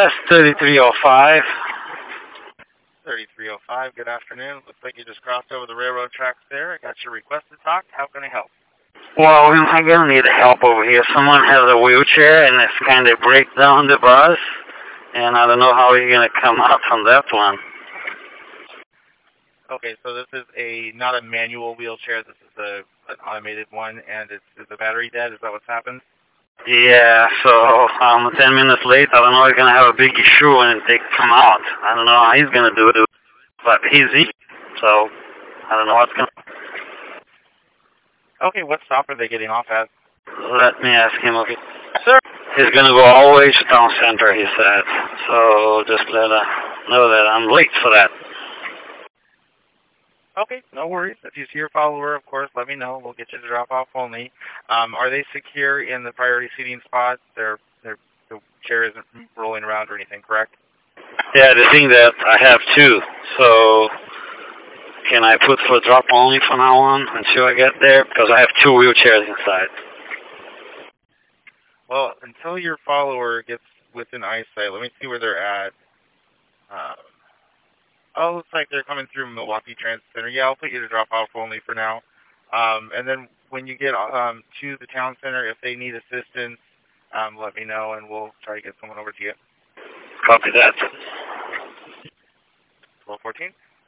That's 3305. 3305, good afternoon. Looks like you just crossed over the railroad tracks there. I got your request to talk. How can I help? Well, I'm going to need help over here. Someone has a wheelchair and it's kind of break down the bus. And I don't know how you're going to come out from that one. Okay, so this is not a manual wheelchair. This is an automated one, and is the battery dead? Is that what's happened? Yeah, so I'm 10 minutes late. I don't know if he's going to have a big issue when they come out. I don't know how he's going to do it, but he's eating. So I don't know what's going to... Okay, what stop are they getting off at? Let me ask him, okay. Sir? He's going to go all the way to town center, he said. So just let know that I'm late for that. Okay, no worries. If you see your follower, of course, let me know. We'll get you to drop off only. Are they secure in the priority seating spot? The chair isn't rolling around or anything, correct? Yeah, the thing that I have two. So can I put for drop only from now on until I get there? Because I have two wheelchairs inside. Well, until your follower gets within eyesight, let me see where they're at. Oh, looks like they're coming through Milwaukee Transit Center. Yeah, I'll put you to drop off only for now. And then when you get to the town center, if they need assistance, let me know, and we'll try to get someone over to you. Copy that. 1214.